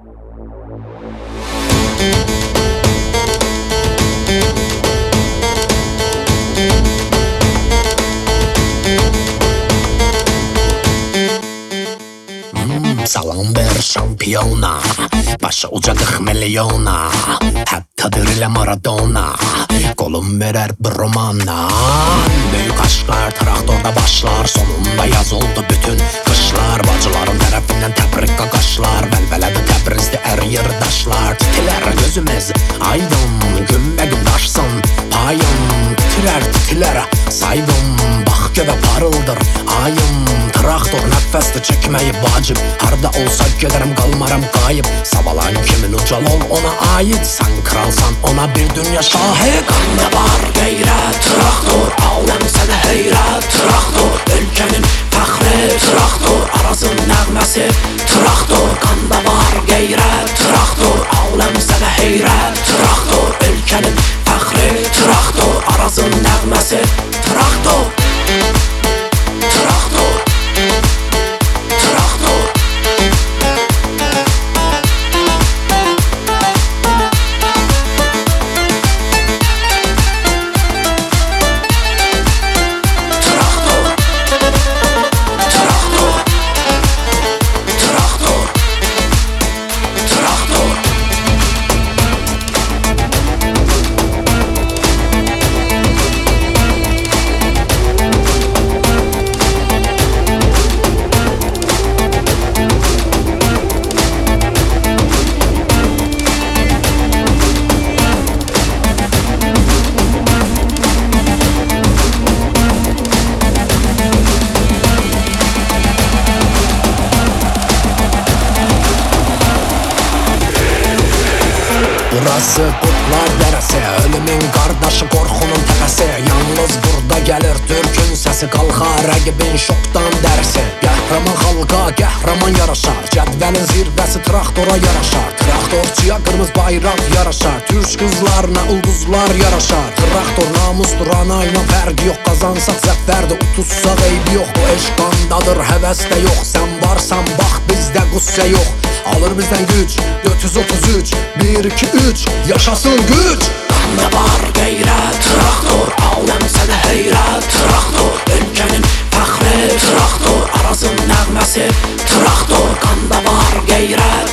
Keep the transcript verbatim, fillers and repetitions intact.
Salam ver şampiyona, başa ucadık milyona, hatta dirilə Maradona, kolum verer bir romana. Büyük aşklar traktorda başlar, sonunda yaz oldu bütün kışlar. Bacıların tərəfindən təbrik qaqaşlar, vəlvələdə Təbrizdə əriyir daşlar. Titilər gözümüz aydın, gün və gün daşsın payım. Titrər titilərə saydım, bax göbə parıldır ayım. Traktor nəfəsdə çəkməyi vacib, harda olsa gedərəm qalmaram qayıb. Savalan kimin ucal ol ona ait, sən kralsan ona bir dünya şahid. Qanda var qeyrət, traktor, aləm sənə heyrət. Traktor, ölkənin fəxri, traktor, Arazın nəğməsi. Traktor, qanda var qeyrət, traktor, aləm sənə heyrət. Traktor, ölkənin fəxri, traktor, Arazın nəğməsi. Traktor, traktor, traktor. Burası Qutlar dərəsi, ölümün qardaşı, qorxunun təpəsi. Yalnız burada gəlir türkün səsi, qalxar rəqibin şokdan dərsi. Qəhrəman xalqa qəhrəman yaraşar, cədvəlin zirvəsi traktora yaraşar. Traktorçuya qırmızı bayraq yaraşar, türk qızlarına ulduzlar yaraşar. Traktor namusdur, ana ilə fərqi yox, qazansaq zəfərdə, utuzsaq eybi yox. Bu eşq qandadır, həvəsdə yox, sən varsan bax bizdə qüssə yox. Alır bizdən güc, dörd yüz otuz üç, bir iki üç, yaşasın güc. Qanda var qeyrət, traktor, aləm sənə heyrət. Traktor, ölkənin fəxri, traktor, Arazın nəğməsi. Traktor, qanda var qeyrət,